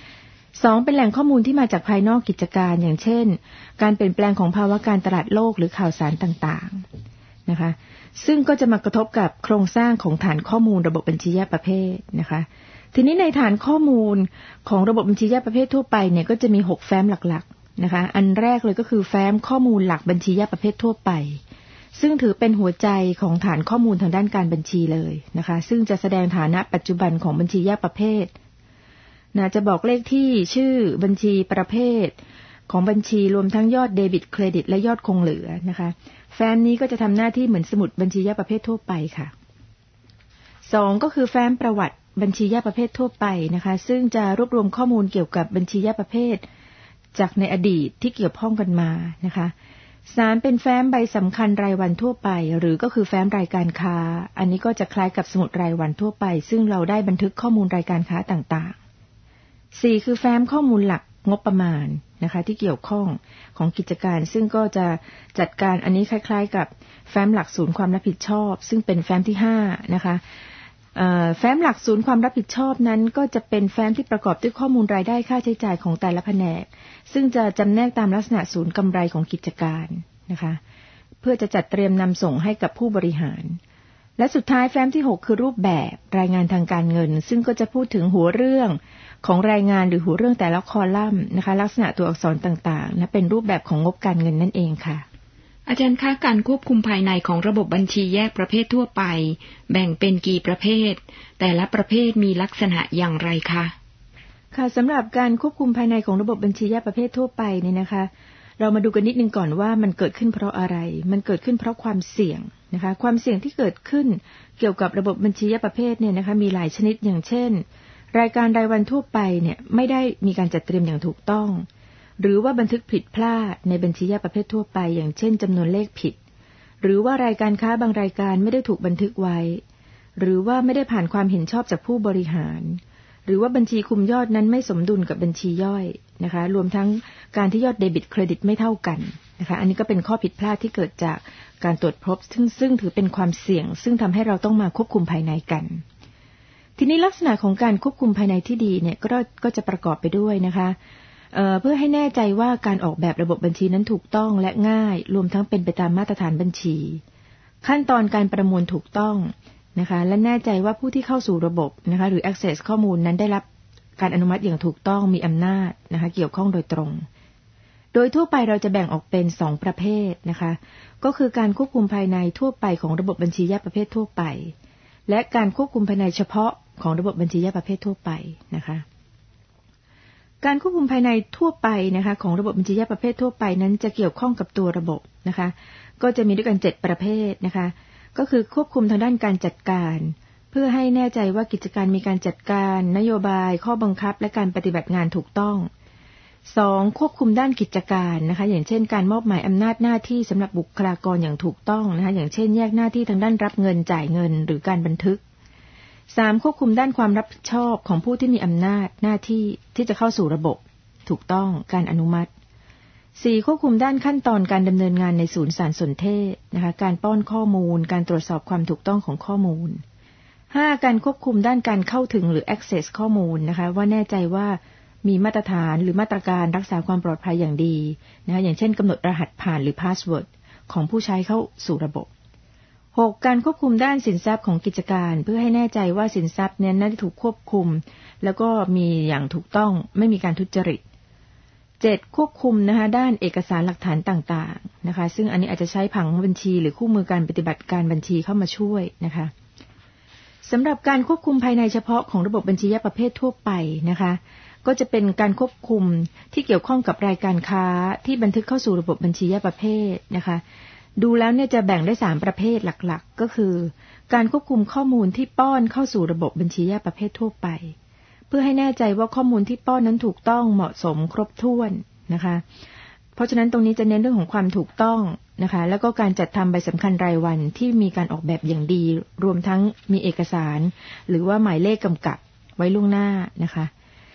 2เป็นแหล่งข้อมูลที่มาจากภายนอกกิจการอย่างเช่นการเปลี่ยนแปลงของภาวะการตลาดโลกหรือข่าวสารต่างๆนะคะซึ่งก็จะมากระทบกับโครงสร้างของฐานข้อมูลระบบบัญชีแยกประเภทนะคะทีนี้ในฐานข้อมูลของระบบบัญชีแยกประเภททั่วไปเนี่ยก็จะมี6แฟ้มหลักๆนะคะอันแรกเลยก็คือแฟ้มข้อมูลหลักบัญชีแยกประเภททั่วไปซึ่งถือเป็นหัวใจของฐานข้อมูลทางด้านการบัญชีเลยนะคะซึ่งจะแสดงฐานะปัจจุบันของบัญชีแยกประเภทจะบอกเลขที่ชื่อบัญชีประเภทของบัญชีรวมทั้งยอดเดบิตเครดิตและยอดคงเหลือนะคะแฟ้มนี้ก็จะทำหน้าที่เหมือนสมุดบัญชีแยกประเภททั่วไปค่ะ2ก็คือแฟ้มประวัติบัญชีแยกประเภททั่วไปนะคะซึ่งจะรวบรวมข้อมูลเกี่ยวกับบัญชีแยกประเภทจากในอดีตที่เกี่ยวข้องกันมานะคะ3เป็นแฟ้มใบสำคัญรายวันทั่วไปหรือก็คือแฟ้มรายการค้าอันนี้ก็จะคล้ายกับสมุดรายวันทั่วไปซึ่งเราได้บันทึกข้อมูลรายการค้าต่างๆ4คือแฟ้มข้อมูลหลักงบประมาณนะคะที่เกี่ยวข้องของกิจการซึ่งก็จะจัดการอันนี้คล้ายๆกับแฟ้มหลักศูนย์ความรับผิดชอบซึ่งเป็นแฟ้มที่5นะคะแฟ้มหลักศูนย์ความรับผิดชอบนั้นก็จะเป็นแฟ้มที่ประกอบด้วยข้อมูลรายได้ค่าใช้จ่ายของแต่ละแผนกซึ่งจะจำแนกตามลักษณะศูนย์กำไรของกิจการนะคะเพื่อจะจัดเตรียมนำส่งให้กับผู้บริหารและสุดท้ายแฟ้มที่6คือรูปแบบรายงานทางการเงินซึ่งก็จะพูดถึงหัวเรื่องของรายงานหรือหัวเรื่องแต่ละคอลัมน์นะคะลักษณะตัวอักษรต่างๆนะเป็นรูปแบบของงบการเงินนั่นเองค่ะอาจารย์คะการควบคุมภายในของระบบบัญชีแยกประเภททั่วไปแบ่งเป็นกี่ประเภทแต่ละประเภทมีลักษณะอย่างไรคะค่ะสำหรับการควบคุมภายในของระบบบัญชีแยกประเภททั่วไปเนี่ยนะคะเรามาดูกันนิดนึงก่อนว่ามันเกิดขึ้นเพราะอะไรมันเกิดขึ้นเพราะความเสี่ยงนะคะความเสี่ยงที่เกิดขึ้นเกี่ยวกับระบบบัญชีแยกประเภทเนี่ยนะคะมีหลายชนิดอย่างเช่นรายการรายวันทั่วไปเนี่ยไม่ได้มีการจัดเตรียมอย่างถูกต้องหรือว่าบันทึกผิดพลาดในบัญชีแยกประเภททั่วไปอย่างเช่นจำนวนเลขผิดหรือว่ารายการค้าบางรายการไม่ได้ถูกบันทึกไว้หรือว่าไม่ได้ผ่านความเห็นชอบจากผู้บริหารหรือว่าบัญชีคุมยอดนั้นไม่สมดุลกับบัญชีย่อยนะคะรวมทั้งการที่ยอดเดบิตเครดิตไม่เท่ากันนะคะอันนี้ก็เป็นข้อผิดพลาดที่เกิดจากการตรวจพบซึ่งถือเป็นความเสี่ยงซึ่งทำให้เราต้องมาควบคุมภายในกันทีนี้ลักษณะของการควบคุมภายในที่ดีเนี่ยก็จะประกอบไปด้วยนะคะเพื่อให้แน่ใจว่าการออกแบบระบบบัญชีนั้นถูกต้องและง่ายรวมทั้งเป็นไปตามมาตรฐานบัญชีขั้นตอนการประมวลถูกต้องนะคะและแน่ใจว่าผู้ที่เข้าสู่ระบบนะคะหรือ access ข้อมูลนั้นได้รับการอนุมัติอย่างถูกต้องมีอำนาจนะคะเกี่ยวข้องโดยตรงโดยทั่วไปเราจะแบ่งออกเป็น2ประเภทนะคะก็คือการควบคุมภายในทั่วไปของระบบบัญชีแยกประเภททั่วไปและการควบคุมภายในเฉพาะของระบบบัญชีแยกประเภททั่วไปนะคะการควบคุมภายในทั่วไปนะคะของระบบบัญชีแยกประเภททั่วไปนั้นจะเกี่ยวข้องกับตัวระบบนะคะก็จะมีด้วยกัน7ประเภทนะคะก็คือควบคุมทางด้านการจัดการเพื่อให้แน่ใจว่ากิจการมีการจัดการนโยบายข้อบังคับและการปฏิบัติงานถูกต้อง2ควบคุมด้านกิจการนะคะอย่างเช่นการมอบหมายอำนาจหน้าที่สำหรับบุคลากรอย่างถูกต้องนะคะอย่างเช่นแยกหน้าที่ทางด้านรับเงินจ่ายเงินหรือการบันทึก3ควบคุมด้านความรับผิดชอบของผู้ที่มีอำนาจหน้าที่ที่จะเข้าสู่ระบบถูกต้องการอนุมัติ4ควบคุมด้านขั้นตอนการดำเนินงานในศูนย์สารสนเทศนะคะการป้อนข้อมูลการตรวจสอบความถูกต้องของข้อมูล5การควบคุมด้านการเข้าถึงหรือ access ข้อมูลนะคะว่าแน่ใจว่ามีมาตรฐานหรือมาตรการรักษาความปลอดภัยอย่างดีนะคะอย่างเช่นกำหนดรหัสผ่านหรือ password ของผู้ใช้เข้าสู่ระบบ6การควบคุมด้านสินทรัพย์ของกิจการเพื่อให้แน่ใจว่าสินทรัพย์นั้นได้ถูกควบคุมแล้วก็มีอย่างถูกต้องไม่มีการทุจริต7ควบคุมนะคะด้านเอกสารหลักฐานต่างๆนะคะซึ่งอันนี้อาจจะใช้ผังบัญชีหรือคู่มือการปฏิบัติการบัญชีเข้ามาช่วยนะคะสำหรับการควบคุมภายในเฉพาะของระบบบัญชีแยกประเภททั่วไปนะคะก็จะเป็นการควบคุมที่เกี่ยวข้องกับรายการค้าที่บันทึกเข้าสู่ระบบบัญชีแยกประเภทนะคะดูแล้วเนี่ยจะแบ่งได้3ประเภทหลักๆก็คือการควบคุมข้อมูลที่ป้อนเข้าสู่ระบบบัญชีแยกประเภททั่วไปเพื่อให้แน่ใจว่าข้อมูลที่ป้อนนั้นถูกต้องเหมาะสมครบถ้วนนะคะเพราะฉะนั้นตรงนี้จะเน้นเรื่องของความถูกต้องนะคะแล้วก็การจัดทำใบสำคัญรายวันที่มีการออกแบบอย่างดีรวมทั้งมีเอกสารหรือว่าหมายเลขกำกับไว้ล่วงหน้านะคะ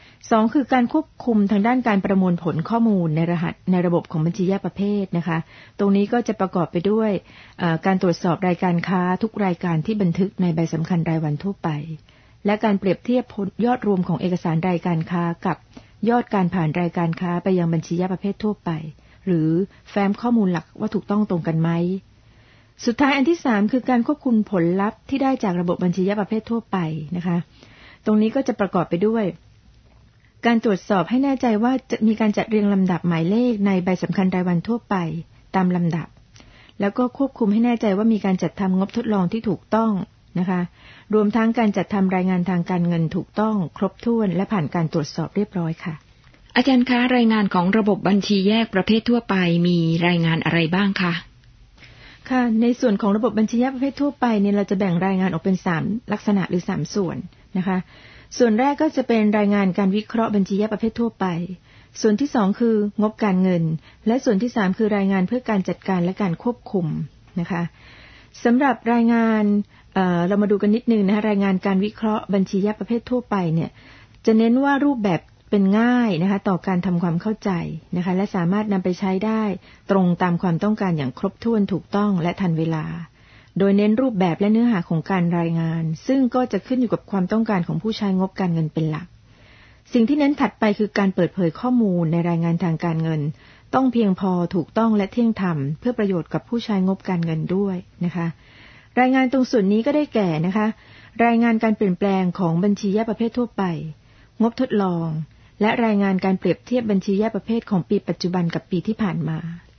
2คือการควบคุมทางด้านการประมวลผลข้อมูลในรหัสในระบบของบัญชีแยกประเภทนะคะตรงนี้ก็จะประกอบไปด้วยการตรวจสอบรายการค้าทุกรายการที่บันทึกในใบสำคัญรายวันทั่วไปและการเปรียบเทียบยอดรวมของเอกสารรายการค้ากับยอดการผ่านรายการค้าไปยังบัญชีแยกประเภททั่วไปหรือแฟ้มข้อมูลหลักว่าถูกต้องตรงกันไหมสุดท้ายอันที่3คือการควบคุมผลลัพธ์ที่ได้จากระบบบัญชีแยกประเภททั่วไปนะคะตรงนี้ก็จะประกอบไปด้วยการตรวจสอบให้แน่ใจว่าจะมีการจัดเรียงลำดับหมายเลขในใบสำคัญรายวันทั่วไปตามลำดับแล้วก็ควบคุมให้แน่ใจว่ามีการจัดทำงบทดลองที่ถูกต้องนะคะรวมทั้งการจัดทำรายงานทางการเงินถูกต้องครบถ้วนและผ่านการตรวจสอบเรียบร้อยค่ะอาจารย์คะรายงานของระบบบัญชีแยกประเภททั่วไปมีรายงานอะไรบ้างคะค่ะในส่วนของระบบบัญชีแยกประเภททั่วไปเนี่ยเราจะแบ่งรายงานออกเป็น3ลักษณะหรือ3ส่วนนะคะส่วนแรกก็จะเป็นรายงานการวิเคราะห์บัญชีแยกประเภททั่วไปส่วนที่2คืองบการเงินและส่วนที่3คือรายงานเพื่อการจัดการและการควบคุมนะคะสำหรับรายงานเรามาดูกันนิดนึงนะคะรายงานการวิเคราะห์บัญชีแยกประเภททั่วไปเนี่ยจะเน้นว่ารูปแบบเป็นง่ายนะคะต่อการทำความเข้าใจนะคะและสามารถนำไปใช้ได้ตรงตามความต้องการอย่างครบถ้วนถูกต้องและทันเวลาโดยเน้นรูปแบบและเนื้อหาของการรายงานซึ่งก็จะขึ้นอยู่กับความต้องการของผู้ใช้งบการเงินเป็นหลักสิ่งที่เน้นถัดไปคือการเปิดเผยข้อมูลในรายงานทางการเงินต้องเพียงพอถูกต้องและเที่ยงธรรมเพื่อประโยชน์กับผู้ใช้งบการเงินด้วยนะคะรายงานตรงส่วนนี้ก็ได้แก่นะคะรายงานการเปลี่ยนแปลงของบัญชีแยกประเภททั่วไปงบทดลองและรายงานการเปรียบเทียบบัญชีแยกประเภทของปีปัจจุบันกับปีที่ผ่านมา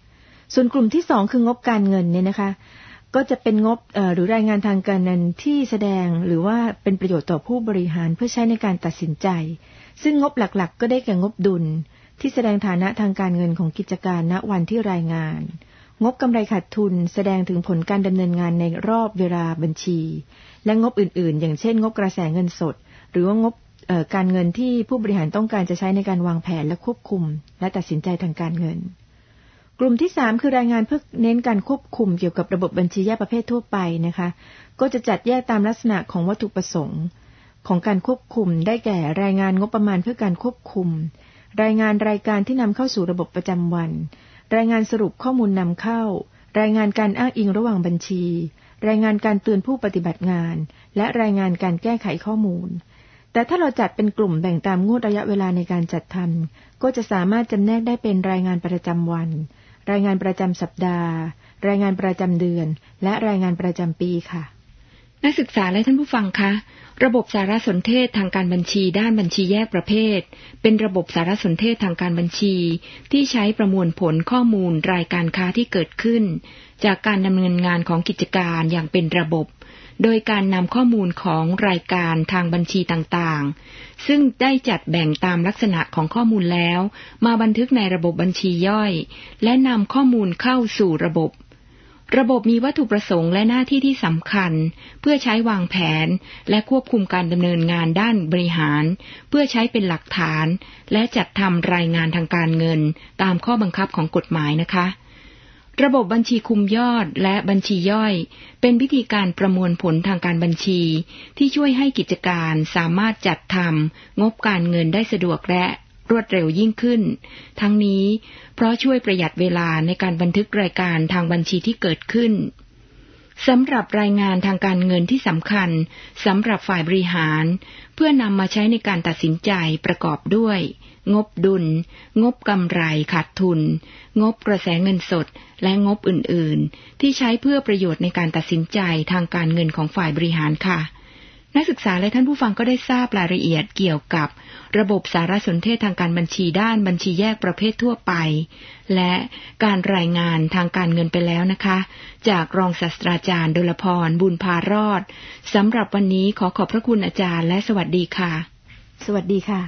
ส่วนกลุ่มที่2คืองบการเงินเนี่ยนะคะก็จะเป็นงบหรือรายงานทางการเงินที่แสดงหรือว่าเป็นประโยชน์ต่อผู้บริหารเพื่อใช้ในการตัดสินใจซึ่งงบหลักๆก็ได้แก่งบดุลที่แสดงฐานะทางการเงินของกิจการณวันที่รายงานงบกำไรขาดทุนแสดงถึงผลการดำเนินงานในรอบเวลาบัญชีและงบอื่นๆอย่างเช่นงบกระแสเงินสดหรือว่างบการเงินที่ผู้บริหารต้องการจะใช้ในการวางแผนและควบคุมและตัดสินใจทางการเงินกลุ่มที่3คือรายงานเพื่อเน้นการควบคุมเกี่ยวกับระบบบัญชีแยกประเภททั่วไปนะคะก็จะจัดแยกตามลักษณะของวัตถุประสงค์ของการควบคุมได้แก่รายงานงบประมาณเพื่อการควบคุมรายงานรายการที่นำเข้าสู่ระบบประจำวันรายงานสรุปข้อมูลนำเข้ารายงานการอ้างอิงระหว่างบัญชีรายงานการเตือนผู้ปฏิบัติงานและรายงานการแก้ไขข้อมูลแต่ถ้าเราจัดเป็นกลุ่มแบ่งตามงวดระยะเวลาในการจัดทำก็จะสามารถจำแนกได้เป็นรายงานประจำวันรายงานประจำสัปดาห์รายงานประจำเดือนและรายงานประจำปีค่ะนักศึกษาและท่านผู้ฟังคะระบบสารสนเทศทางการบัญชีด้านบัญชีแยกประเภทเป็นระบบสารสนเทศทางการบัญชีที่ใช้ประมวลผลข้อมูลรายการค้าที่เกิดขึ้นจากการดำเนินงานของกิจการอย่างเป็นระบบโดยการนำข้อมูลของรายการทางบัญชีต่างๆซึ่งได้จัดแบ่งตามลักษณะของข้อมูลแล้วมาบันทึกในระบบบัญชีย่อยและนำข้อมูลเข้าสู่ระบบมีวัตถุประสงค์และหน้าที่ที่สำคัญเพื่อใช้วางแผนและควบคุมการดำเนินงานด้านบริหารเพื่อใช้เป็นหลักฐานและจัดทำรายงานทางการเงินตามข้อบังคับของกฎหมายนะคะระบบบัญชีคุมยอดและบัญชีย่อยเป็นวิธีการประมวลผลทางการบัญชีที่ช่วยให้กิจการสามารถจัดทำงบการเงินได้สะดวกและรวดเร็วยิ่งขึ้นทั้งนี้เพราะช่วยประหยัดเวลาในการบันทึกรายการทางบัญชีที่เกิดขึ้นสำหรับรายงานทางการเงินที่สำคัญสำหรับฝ่ายบริหารเพื่อนำมาใช้ในการตัดสินใจประกอบด้วยงบดุลงบกำไรขาดทุนงบกระแสเงินสดและงบอื่นๆที่ใช้เพื่อประโยชน์ในการตัดสินใจทางการเงินของฝ่ายบริหารค่ะนักศึกษาและท่านผู้ฟังก็ได้ทราบรายละเอียดเกี่ยวกับระบบสารสนเทศทางการบัญชีด้านบัญชีแยกประเภททั่วไปและการรายงานทางการเงินไปแล้วนะคะจากรองศาสตราจารย์ดลพรบุญพารอดสำหรับวันนี้ขอบพระคุณอาจารย์และสวัสดีค่ะสวัสดีค่ะ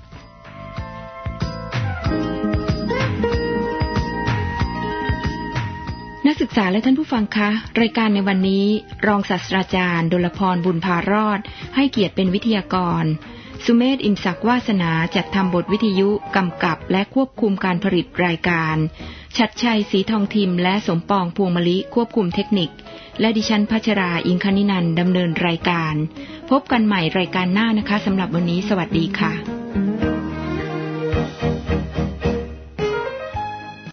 นักศึกษาและท่านผู้ฟังคะรายการในวันนี้รองศาสตราจารย์ดลพรบุญพารอดให้เกียรติเป็นวิทยากรสุเมธ อินศักดิ์วาสนาจัดทำบทวิทยุกำกับและควบคุมการผลิตรายการชัดชัยศรีทองทิมและสมปองพวงมลิควบคุมเทคนิคและดิฉันพัชราอิงคณินันท์ดำเนินรายการพบกันใหม่รายการหน้านะคะสำหรับวันนี้สวัสดีค่ะ